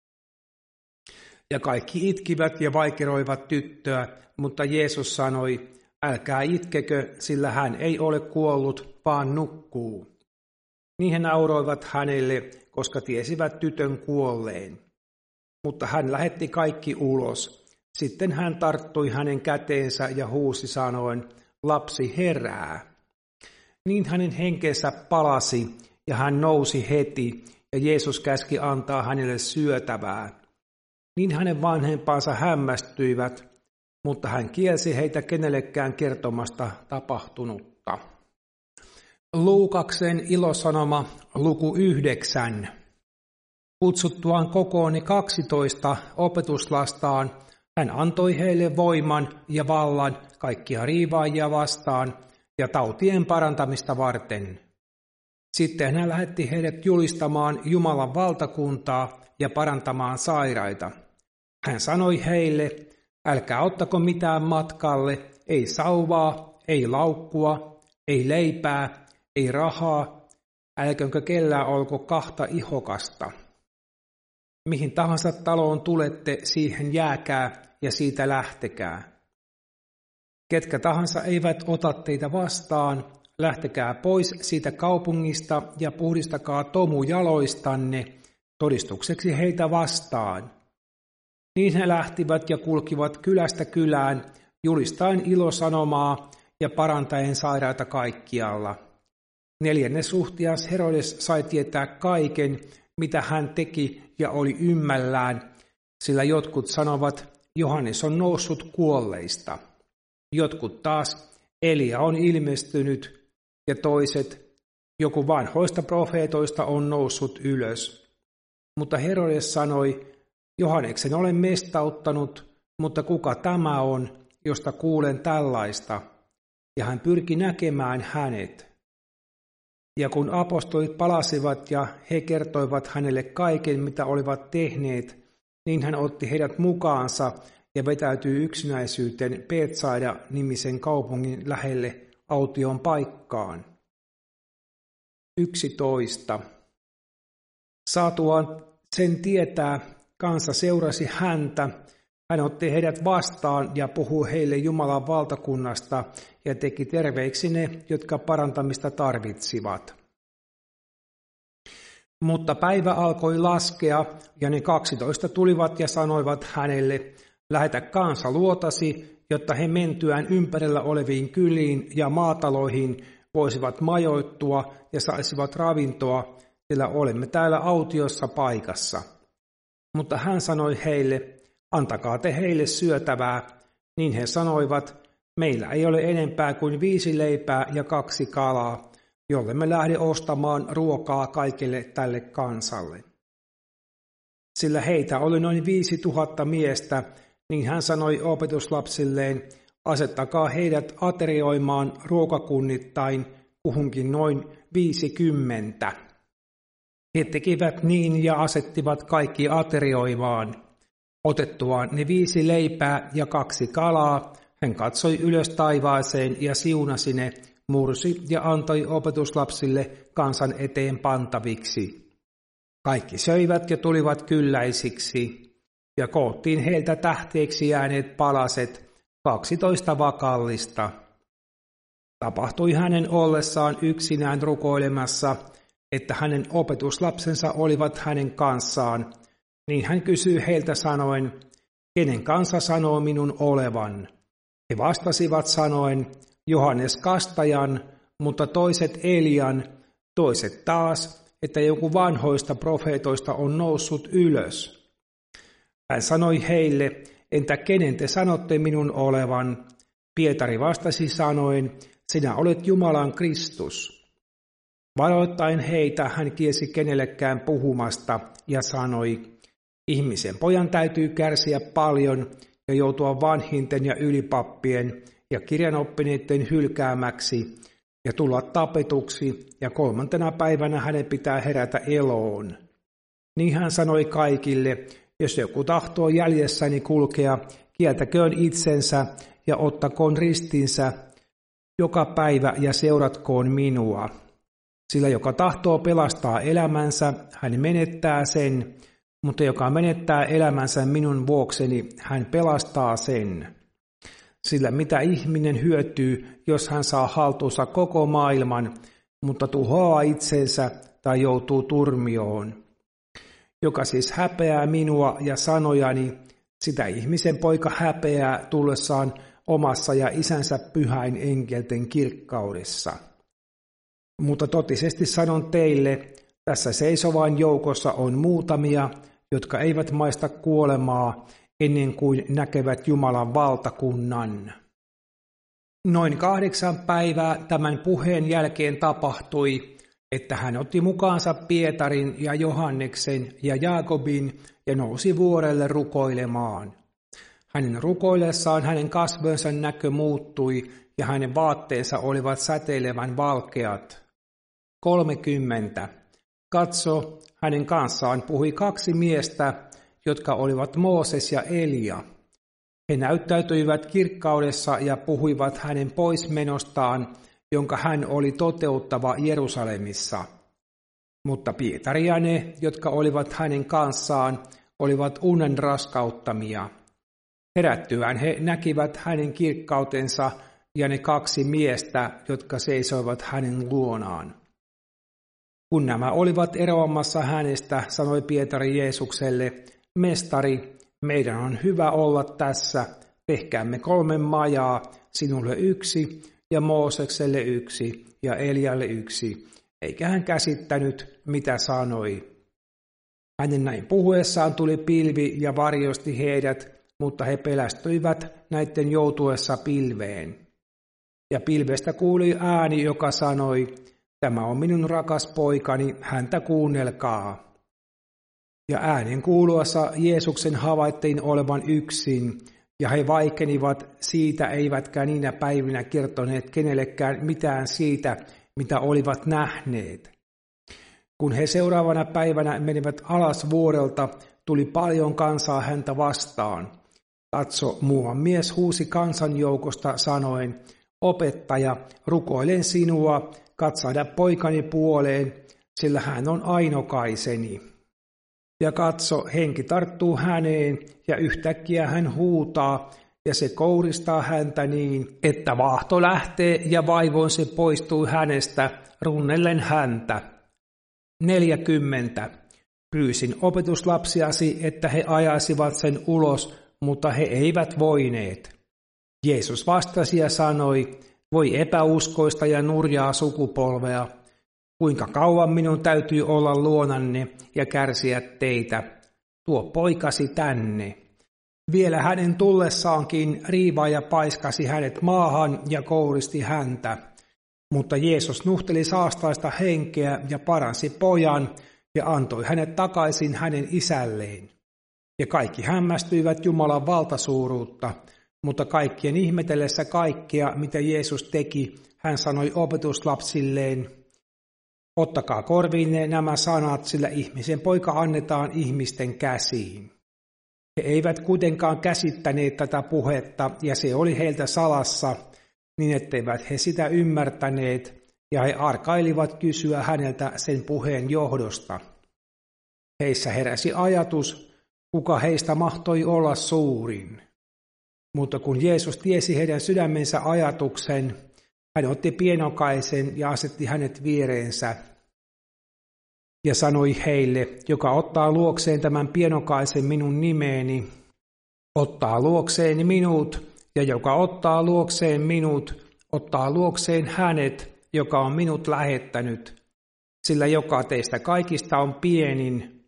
Ja kaikki itkivät ja vaikeroivat tyttöä, mutta Jeesus sanoi, älkää itkekö, sillä hän ei ole kuollut, vaan nukkuu. Niin he nauroivat hänelle, koska tiesivät tytön kuolleen. Mutta hän lähetti kaikki ulos. Sitten hän tarttui hänen käteensä ja huusi sanoen, lapsi herää. Niin hänen henkensä palasi ja hän nousi heti ja Jeesus käski antaa hänelle syötävää. Niin hänen vanhempansa hämmästyivät, mutta hän kielsi heitä kenellekään kertomasta tapahtunutta. Luukaksen ilosanoma luku yhdeksän. Kutsuttuaan kokooni kaksitoista opetuslastaan, hän antoi heille voiman ja vallan kaikkia riivaajia vastaan ja tautien parantamista varten. Sitten hän lähetti heidät julistamaan Jumalan valtakuntaa ja parantamaan sairaita. Hän sanoi heille, älkää ottako mitään matkalle, ei sauvaa, ei laukkua, ei leipää, ei rahaa, älkönkö kellään olko kahta ihokasta. Mihin tahansa taloon tulette, siihen jääkää ja siitä lähtekää. Ketkä tahansa eivät ota teitä vastaan, lähtekää pois siitä kaupungista ja puhdistakaa tomu jaloistanne, todistukseksi heitä vastaan. Niin he lähtivät ja kulkivat kylästä kylään, julistaen ilosanomaa ja parantaen sairaita kaikkialla. Neljännessuhtias Herodes sai tietää kaiken, mitä hän teki, ja oli ymmällään, sillä jotkut sanovat, Johannes on noussut kuolleista. Jotkut taas, Elia on ilmestynyt, ja toiset, joku vanhoista profeetoista on noussut ylös. Mutta Herodes sanoi, Johanneksen olen mestauttanut, mutta kuka tämä on, josta kuulen tällaista? Ja hän pyrki näkemään hänet. Ja kun apostolit palasivat ja he kertoivat hänelle kaiken, mitä olivat tehneet, niin hän otti heidät mukaansa ja vetäytyi yksinäisyyteen Betsaida-nimisen kaupungin lähelle aution paikkaan. yksitoista. Saatuaan sen tietää, kansa seurasi häntä. Hän otti heidät vastaan ja puhui heille Jumalan valtakunnasta ja teki terveiksi ne, jotka parantamista tarvitsivat. Mutta päivä alkoi laskea, ja ne kaksitoista tulivat ja sanoivat hänelle, lähetä kansa luotasi, jotta he mentyään ympärillä oleviin kyliin ja maataloihin voisivat majoittua ja saisivat ravintoa, sillä olemme täällä autiossa paikassa. Mutta hän sanoi heille, antakaa te heille syötävää, niin he sanoivat, meillä ei ole enempää kuin viisi leipää ja kaksi kalaa, jolle me lähde ostamaan ruokaa kaikille tälle kansalle. Sillä heitä oli noin viisi tuhatta miestä, niin hän sanoi opetuslapsilleen, asettakaa heidät aterioimaan ruokakunnittain kuhunkin noin viisikymmentä. He tekivät niin ja asettivat kaikki aterioimaan. Otettuaan ne viisi leipää ja kaksi kalaa, hän katsoi ylös taivaaseen ja siunasi ne, mursi ja antoi opetuslapsille kansan eteen pantaviksi. Kaikki söivät ja tulivat kylläisiksi, ja koottiin heiltä tähteeksi jääneet palaset, kaksitoista vakallista. Tapahtui hänen ollessaan yksinään rukoilemassa, että hänen opetuslapsensa olivat hänen kanssaan, niin hän kysyi heiltä sanoen, kenen kanssa sanoo minun olevan? He vastasivat sanoen, Johannes Kastajan, mutta toiset Elian, toiset taas, että joku vanhoista profeetoista on noussut ylös. Hän sanoi heille, entä kenen te sanotte minun olevan? Pietari vastasi sanoen, sinä olet Jumalan Kristus. Varoittaen heitä hän kiesi kenellekään puhumasta ja sanoi, ihmisen pojan täytyy kärsiä paljon ja joutua vanhinten ja ylipappien ja kirjanoppineiden hylkäämäksi ja tulla tapetuksi, ja kolmantena päivänä hänen pitää herätä eloon. Niin hän sanoi kaikille, jos joku tahtoo jäljessäni kulkea, kieltäköön itsensä ja ottakoon ristinsä joka päivä ja seuratkoon minua. Sillä joka tahtoo pelastaa elämänsä, hän menettää sen, mutta joka menettää elämänsä minun vuokseni, hän pelastaa sen. Sillä mitä ihminen hyötyy, jos hän saa haltuunsa koko maailman, mutta tuhoaa itsensä tai joutuu turmioon. Joka siis häpeää minua ja sanojani, sitä ihmisen poika häpeää tullessaan omassa ja isänsä pyhäin enkelten kirkkaudessa. Mutta totisesti sanon teille, tässä seisovan joukossa on muutamia, jotka eivät maista kuolemaa ennen kuin näkevät Jumalan valtakunnan. Noin kahdeksan päivää tämän puheen jälkeen tapahtui, että hän otti mukaansa Pietarin ja Johanneksen ja Jaakobin ja nousi vuorelle rukoilemaan. Hänen rukoillessaan hänen kasvojensa näkö muuttui ja hänen vaatteensa olivat säteilevän valkeat. kolmekymmentä. Katso, hänen kanssaan puhui kaksi miestä, jotka olivat Mooses ja Elia. He näyttäytyivät kirkkaudessa ja puhuivat hänen poismenostaan, jonka hän oli toteuttava Jerusalemissa. Mutta Pietari ja ne, jotka olivat hänen kanssaan, olivat unen raskauttamia. Herättyään he näkivät hänen kirkkautensa ja ne kaksi miestä, jotka seisoivat hänen luonaan. Kun nämä olivat eroamassa hänestä, sanoi Pietari Jeesukselle, Mestari, meidän on hyvä olla tässä, tehkäämme kolme majaa, sinulle yksi ja Moosekselle yksi ja Elialle yksi, eikä hän käsittänyt, mitä sanoi. Hänen näin puhuessaan tuli pilvi ja varjosti heidät, mutta he pelästyivät näiden joutuessa pilveen. Ja pilvestä kuului ääni, joka sanoi, tämä on minun rakas poikani, häntä kuunnelkaa. Ja äänen kuuluessa Jeesuksen havaittiin olevan yksin, ja he vaikenivat siitä, eivätkä niinä päivinä kertoneet kenellekään mitään siitä, mitä olivat nähneet. Kun he seuraavana päivänä menivät alas vuorelta, tuli paljon kansaa häntä vastaan. Katso, muuan mies huusi kansanjoukosta sanoen, opettaja, rukoilen sinua, katsahda poikani puoleen, sillä hän on ainokaiseni. Ja katso, henki tarttuu häneen, ja yhtäkkiä hän huutaa, ja se kouristaa häntä niin, että vaahto lähtee ja vaivoin se poistuu hänestä, runnellen häntä. neljäkymmentä. Pyysin opetuslapsiasi, että he ajaisivat sen ulos, mutta he eivät voineet. Jeesus vastasi ja sanoi, voi epäuskoista ja nurjaa sukupolvea, kuinka kauan minun täytyy olla luonanne ja kärsiä teitä, tuo poikasi tänne. Vielä hänen tullessaankin riivaaja paiskasi hänet maahan ja kouristi häntä. Mutta Jeesus nuhteli saastaista henkeä ja paransi pojan ja antoi hänet takaisin hänen isälleen. Ja kaikki hämmästyivät Jumalan valtasuuruutta, mutta kaikkien ihmetellessä kaikkea, mitä Jeesus teki, hän sanoi opetuslapsilleen, ottakaa korviinne nämä sanat, sillä ihmisen poika annetaan ihmisten käsiin. He eivät kuitenkaan käsittäneet tätä puhetta, ja se oli heiltä salassa, niin etteivät he sitä ymmärtäneet, ja he arkailivat kysyä häneltä sen puheen johdosta. Heissä heräsi ajatus, kuka heistä mahtoi olla suurin. Mutta kun Jeesus tiesi heidän sydämensä ajatuksen, hän otti pienokaisen ja asetti hänet viereensä. Ja sanoi heille, joka ottaa luokseen tämän pienokaisen minun nimeeni, ottaa luokseen minut, ja joka ottaa luokseen minut, ottaa luokseen hänet, joka on minut lähettänyt. Sillä joka teistä kaikista on pienin,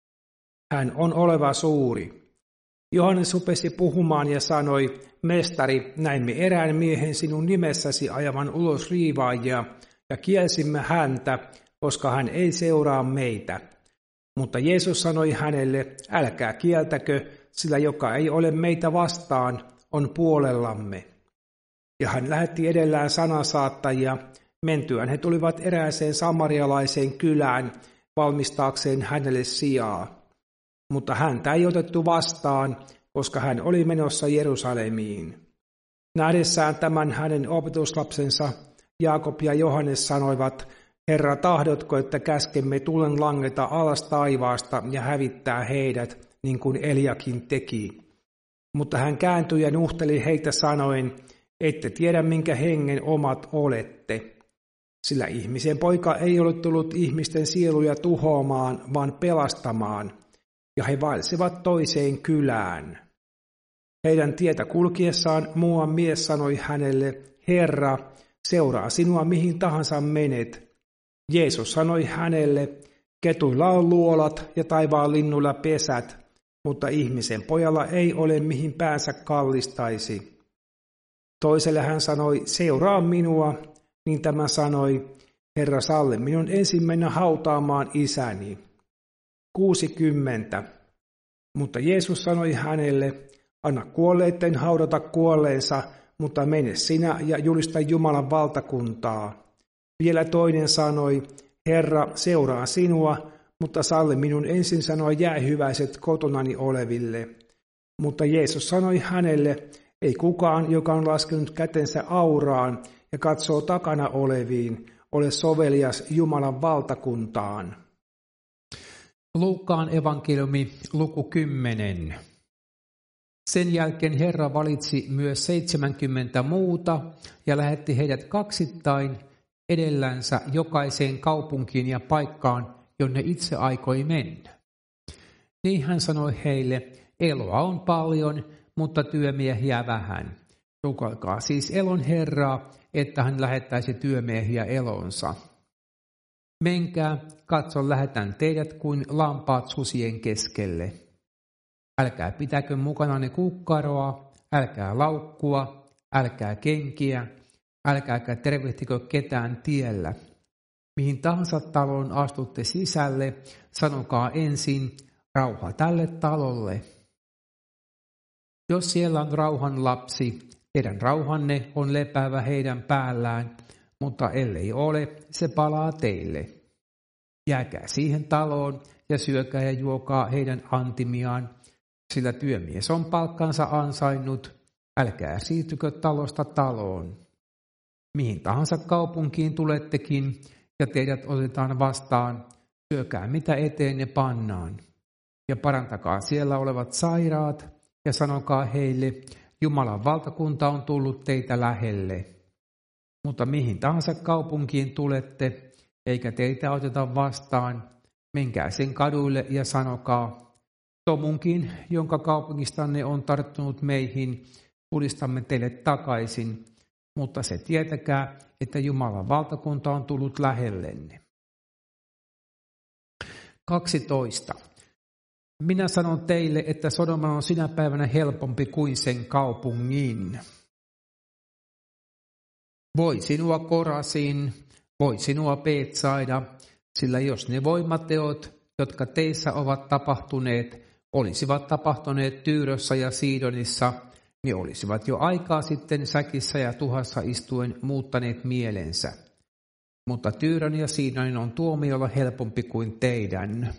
hän on oleva suuri. Johannes rupesi puhumaan ja sanoi, Mestari, näimme erään miehen sinun nimessäsi ajavan ulos riivaajia, ja kielsimme häntä, koska hän ei seuraa meitä. Mutta Jeesus sanoi hänelle, älkää kieltäkö, sillä joka ei ole meitä vastaan, on puolellamme. Ja hän lähetti edellään sanansaattajia, mentyään he tulivat erääseen samarialaiseen kylään, valmistaakseen hänelle sijaa. Mutta häntä ei otettu vastaan, koska hän oli menossa Jerusalemiin. Nähdessään tämän hänen opetuslapsensa, Jaakob ja Johannes sanoivat, Herra, tahdotko, että käskemme tulen langeta alas taivaasta ja hävittää heidät, niin kuin Eliakin teki? Mutta hän kääntyi ja nuhteli heitä sanoen, ette tiedä minkä hengen omat olette. Sillä ihmisen poika ei ole tullut ihmisten sieluja tuhoamaan, vaan pelastamaan. Ja he vaelsivat toiseen kylään. Heidän tietä kulkiessaan muuan mies sanoi hänelle, Herra, seuraa sinua mihin tahansa menet. Jeesus sanoi hänelle, ketuilla on luolat ja taivaan linnuilla pesät, mutta ihmisen pojalla ei ole mihin päänsä kallistaisi. Toiselle hän sanoi, seuraa minua, niin tämä sanoi, Herra, salli minun ensin mennä hautaamaan isäni. kuusikymmentä. Mutta Jeesus sanoi hänelle, anna kuolleiden haudata kuolleensa, mutta mene sinä ja julista Jumalan valtakuntaa. Vielä toinen sanoi, Herra, seuraa sinua, mutta salli minun ensin sanoa jäähyväiset kotonani oleville. Mutta Jeesus sanoi hänelle, ei kukaan, joka on laskenut kätensä auraan ja katsoo takana oleviin, ole sovelias Jumalan valtakuntaan. Luukkaan evankeliumi, luku kymmenen. Sen jälkeen Herra valitsi myös seitsemänkymmentä muuta ja lähetti heidät kaksittain edellänsä jokaiseen kaupunkiin ja paikkaan, jonne itse aikoi mennä. Niin hän sanoi heille, eloa on paljon, mutta työmiehiä vähän. Rukoilkaa siis elon Herraa, että hän lähettäisi työmiehiä elonsa. Menkää, katso, lähetän teidät kuin lampaat susien keskelle. Älkää pitäkö mukananne kukkaroa, älkää laukkua, älkää kenkiä, älkääkä tervehtikö ketään tiellä. Mihin tahansa taloon astutte sisälle, sanokaa ensin, rauha tälle talolle. Jos siellä on rauhan lapsi, teidän rauhanne on lepäävä heidän päällään, mutta ellei ole, se palaa teille. Jääkää siihen taloon ja syökää ja juokaa heidän antimiaan, sillä työmies on palkkansa ansainnut, älkää siirtykö talosta taloon. Mihin tahansa kaupunkiin tulettekin ja teidät otetaan vastaan, syökää mitä eteenne pannaan. Ja parantakaa siellä olevat sairaat ja sanokaa heille, Jumalan valtakunta on tullut teitä lähelle. Mutta mihin tahansa kaupunkiin tulette, eikä teitä oteta vastaan, menkää sen kaduille ja sanokaa, Tomunkin, jonka kaupungistanne on tarttunut meihin, pudistamme teille takaisin, mutta se tietäkää, että Jumalan valtakunta on tullut lähellenne. kaksitoista. Minä sanon teille, että Sodoma on sinä päivänä helpompi kuin sen kaupungin. Voi sinua Korasin, voi sinua Betsaida, sillä jos ne voimateot, jotka teissä ovat tapahtuneet, olisivat tapahtuneet Tyyrössä ja Sidonissa, ne olisivat jo aikaa sitten säkissä ja tuhassa istuen muuttaneet mielensä. Mutta Tyyrön ja Sidonin on tuomiolla helpompi kuin teidän.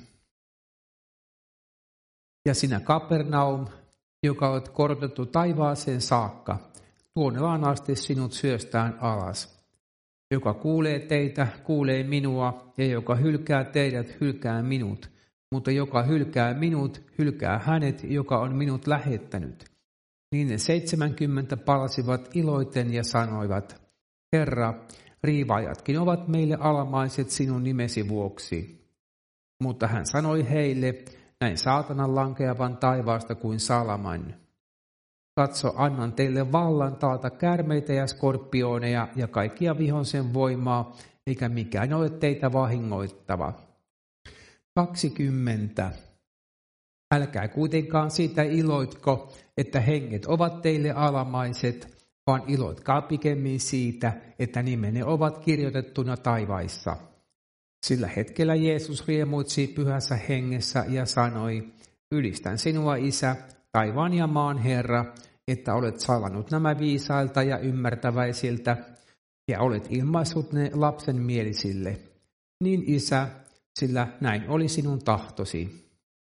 Ja sinä Kapernaum, joka olet korotettu taivaaseen saakka, tuonelaan asti sinut syöstään alas. Joka kuulee teitä, kuulee minua, ja joka hylkää teidät, hylkää minut. Mutta joka hylkää minut, hylkää hänet, joka on minut lähettänyt. Niin ne seitsemänkymmentä palasivat iloiten ja sanoivat, Herra, riivaajatkin ovat meille alamaiset sinun nimesi vuoksi. Mutta hän sanoi heille, näin saatanan lankeavan taivaasta kuin salaman. Katso, annan teille vallan taata käärmeitä ja skorpioneja ja kaikkia vihollisen voimaa, eikä mikään ole teitä vahingoittava. kaksikymmentä. Älkää kuitenkaan siitä iloitko, että henget ovat teille alamaiset, vaan iloitkaa pikemmin siitä, että nimenne ovat kirjoitettuna taivaissa. Sillä hetkellä Jeesus riemuitsi pyhässä hengessä ja sanoi, ylistän sinua, Isä, taivaan ja maan Herra, että olet salannut nämä viisailta ja ymmärtäväisiltä, ja olet ilmaissut ne lapsen mielisille. Niin, Isä, sillä näin oli sinun tahtosi.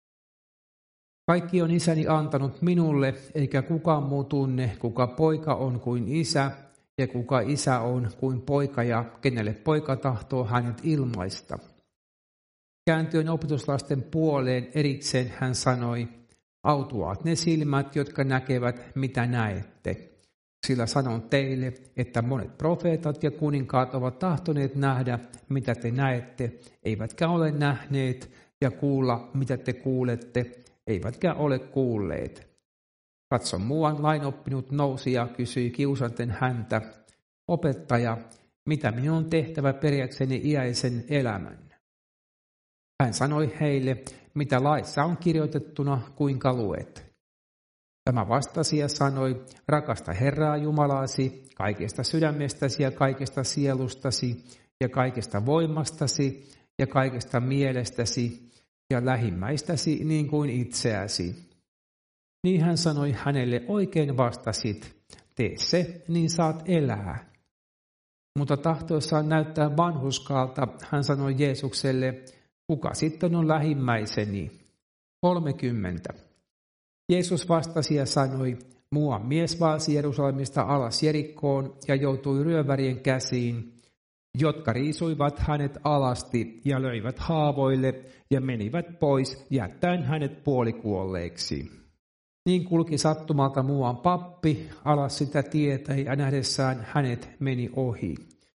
Kaikki on Isäni antanut minulle, eikä kukaan muu tunne, kuka poika on kuin Isä, ja kuka Isä on kuin poika, ja kenelle poika tahtoo hänet ilmaista. Kääntyen opetuslasten puoleen erikseen hän sanoi, autuaat ne silmät, jotka näkevät, mitä näette. Sillä sanon teille, että monet profeetat ja kuninkaat ovat tahtoneet nähdä, mitä te näette, eivätkä ole nähneet, ja kuulla, mitä te kuulette, eivätkä ole kuulleet. Katso, muuan lainoppinut nousi ja kysyi kiusanten häntä, opettaja, mitä minun on tehtävä periäkseni iäisen elämän? Hän sanoi heille, mitä laissa on kirjoitettuna, kuinka luet. Tämä vastasi ja sanoi, rakasta Herraa Jumalaasi kaikesta sydämestäsi ja kaikesta sielustasi ja kaikesta voimastasi ja kaikesta mielestäsi ja lähimmäistäsi niin kuin itseäsi. Niin hän sanoi hänelle, oikein vastasit, tee se, niin saat elää. Mutta tahtoessaan näyttää vanhurskaalta, hän sanoi Jeesukselle, kuka sitten on lähimmäiseni? kolmekymmentä. Jeesus vastasi ja sanoi, muuan mies vaelsi Jerusalemista alas Jerikkoon ja joutui ryövärien käsiin, jotka riisuivat hänet alasti ja löivät haavoille ja menivät pois, jättäen hänet puolikuolleeksi. Niin kulki sattumalta muuan pappi alas sitä tietä ja nähdessään hänet meni ohi.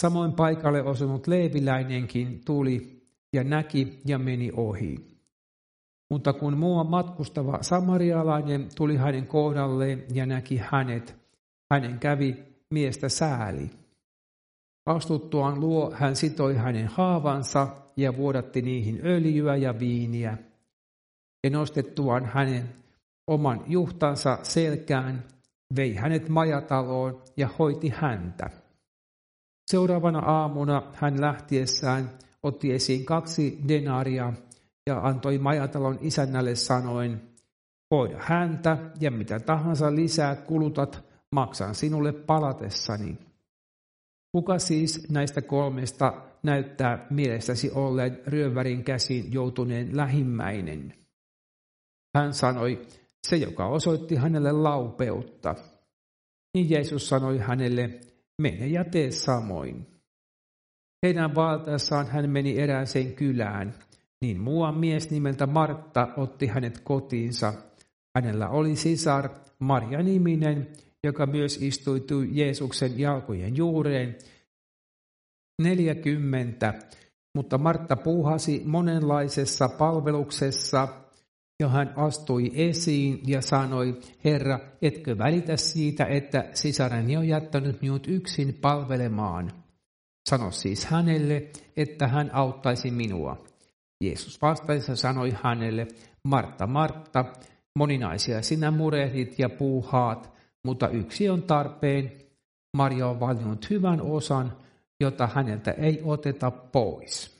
Samoin paikalle osunut leeviläinenkin tuli ja näki ja meni ohi. Mutta kun muu matkustava samarialainen tuli hänen kohdalleen ja näki hänet, hänen kävi miestä sääli. Astuttuaan luo hän sitoi hänen haavansa ja vuodatti niihin öljyä ja viiniä. Ja nostettuaan hänen oman juhtansa selkään, vei hänet majataloon ja hoiti häntä. Seuraavana aamuna hän lähtiessään otti esiin kaksi denaria ja antoi majatalon isännälle sanoen, hoida häntä ja mitä tahansa lisää kulutat, maksan sinulle palatessani. Kuka siis näistä kolmesta näyttää mielestäsi olleen ryövärin käsiin joutuneen lähimmäinen? Hän sanoi, se joka osoitti hänelle laupeutta. Niin Jeesus sanoi hänelle, mene ja tee samoin. Heidän vaeltaessaan hän meni erääseen kylään, niin muuan mies nimeltä Martta otti hänet kotiinsa. Hänellä oli sisar Marja-niminen, joka myös istuitui Jeesuksen jalkojen juureen neljäkymmentä, mutta Martta puuhasi monenlaisessa palveluksessa, ja hän astui esiin ja sanoi, Herra, etkö välitä siitä, että sisareni on jättänyt minut yksin palvelemaan? Sano siis hänelle, että hän auttaisi minua. Jeesus vastaisi sanoi hänelle, Martta, Martta, moninaisia sinä murehdit ja puuhaat, mutta yksi on tarpeen. Maria on valinnut hyvän osan, jota häneltä ei oteta pois.